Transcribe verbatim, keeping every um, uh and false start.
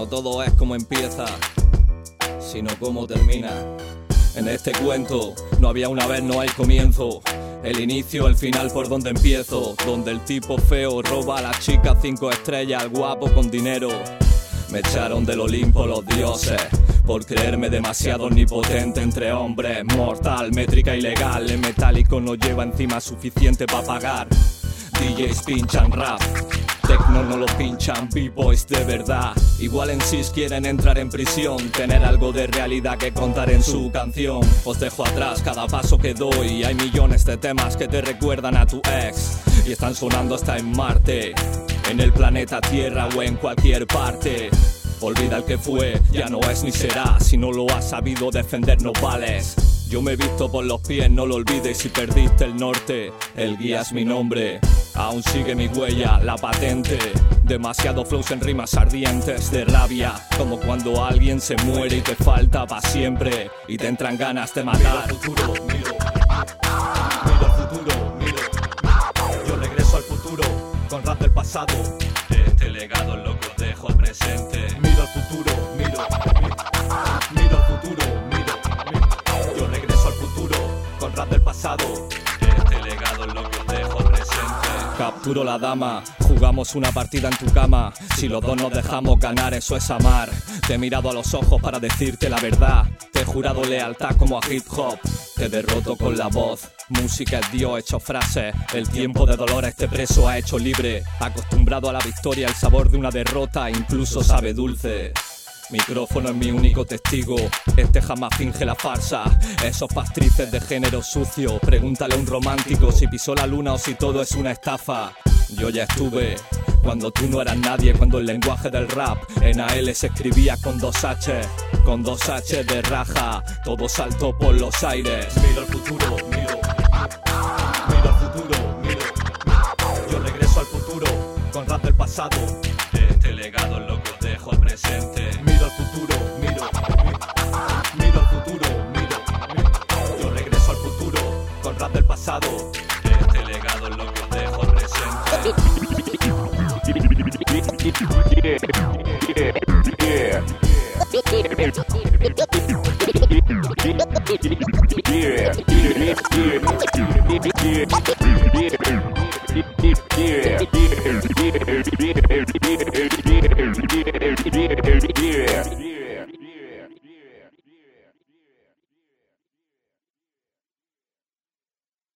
todo es como empieza, sino como termina. En este cuento no había una vez, no hay comienzo. El inicio, el final, por donde empiezo. Donde el tipo feo roba a las chicas cinco estrellas, al guapo con dinero. Me echaron del Olimpo los dioses por creerme demasiado omnipotente entre hombres. Mortal, métrica ilegal, el metálico no lleva encima suficiente para pagar. D Js pinchan rap, techno no lo pinchan, b-boys de verdad. Igual en sí quieren entrar en prisión, tener algo de realidad que contar en su canción. Os dejo atrás cada paso que doy, hay millones de temas que te recuerdan a tu ex y están sonando hasta en Marte, en el planeta Tierra o en cualquier parte. Olvida el que fue, ya no es ni será. Si no lo has sabido defender no vales. Yo me he visto por los pies, no lo olvides. Si perdiste el norte, el guía es mi nombre. Aún sigue mi huella, la patente. Demasiado flows en rimas ardientes de rabia, como cuando alguien se muere y te falta pa' siempre y te entran ganas de matar. Miro al futuro, miro, miro al futuro, miro. Yo regreso al futuro con rap del pasado. Este legado es lo que os dejo al presente. Miro al futuro, miro, miro, miro al futuro, miro, miro. Yo regreso al futuro con rap del pasado. Este legado es lo que os dejo al presente. Capturo la dama, jugamos una partida en tu cama. Si los dos nos dejamos ganar, eso es amar. Te he mirado a los ojos para decirte la verdad. Te he jurado lealtad como a hip hop. Te derroto con la voz. Música es Dios hecho frases. El tiempo de dolor a este preso ha hecho libre. Acostumbrado a la victoria, el sabor de una derrota incluso sabe dulce. Micrófono es mi único testigo, este jamás finge la farsa. Esos pastrices de género sucio, pregúntale a un romántico si pisó la luna o si todo es una estafa. Yo ya estuve cuando tú no eras nadie, cuando el lenguaje del rap en A L se escribía con dos H, con dos H de raja, todo saltó por los aires. Miro al futuro, miro, miro al futuro, miro. Yo regreso al futuro con rap del pasado. Este legado es lo que os dejo al presente. Miro al futuro, miro, miro, miro al futuro, miro, miro. Yo regreso al futuro con rap del pasado. Este legado es lo que os dejo al presente. Yeah, yeah, yeah.